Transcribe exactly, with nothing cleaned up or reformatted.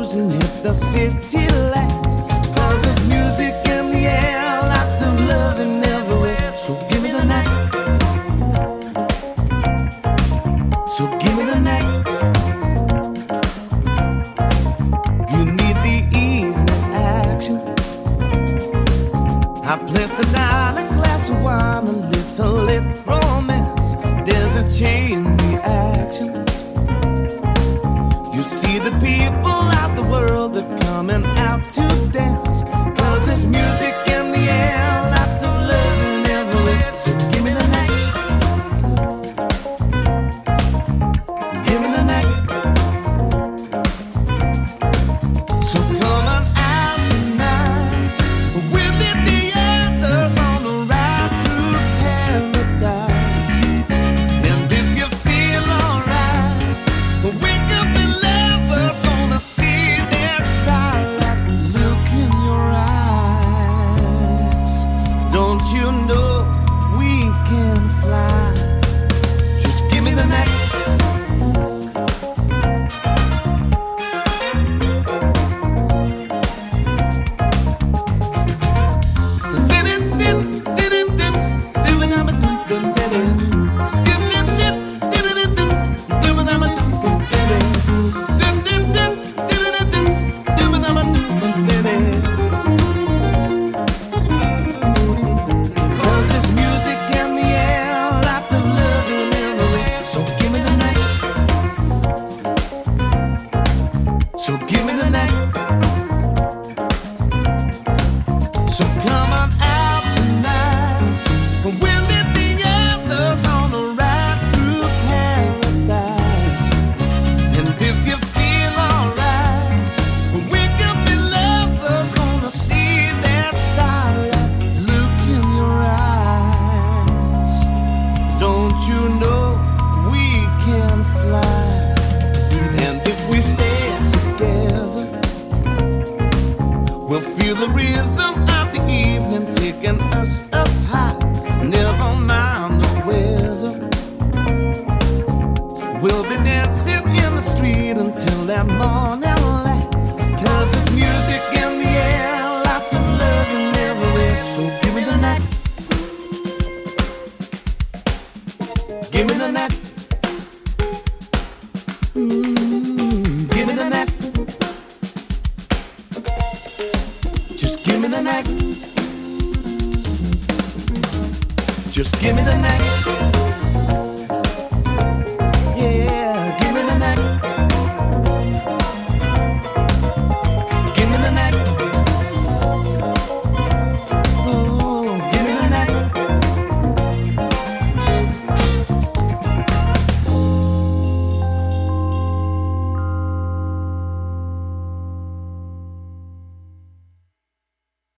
blues and hit the city lights. Cause there's music in the air, lots of loving everywhere. So give me the night. So give me the night. You need the evening action. I place it down a glass of wine, a little lit romance. There's a chain reaction. You see the people out the world, they're coming out to dance. Cause there's music in the air, lots of loving everywhere. So give me the night. Give me the night. So come on out tonight. We'll meet the others on the ride through paradise. And if you feel alright, wake up and lovers gonna see that starlight look in your eyes. Don't you know we can fly? Just give me the night. Cause there's music in the air, lots of loving everywhere. So give me the night. So give me the night. So come on out tonight. We'll meet the others on the ride through paradise. And if you feel alright, wake up and lovers gonna see that starlight look in your eyes. Don't you know we can fly? And if we stay together, we'll feel the rhythm of the evening taking us up high. Never mind the weather. We'll be dancing in the street until that morning light. Cause there's music in the air, lots of loving everywhere. So give me the night. Give me the night. Mm, give me the night. Just give me the night. Just give me the night.